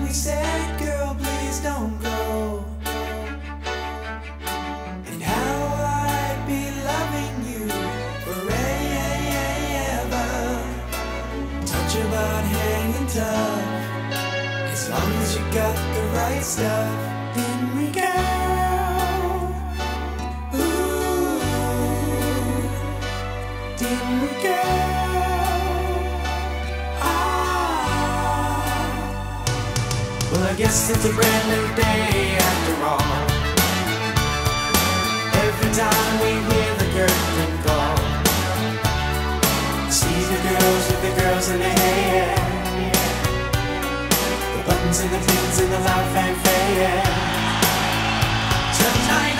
we said, girl, please don't go. And how I'd be loving you forever. Touch about hanging tough, as long as you got the right stuff. Then we go. Ooh, then we go. Well, I guess it's a brand new day after all. Every time we hear the curtain call, see the girls with the girls in their hair, the buttons and the pins and the loud fanfare. Tonight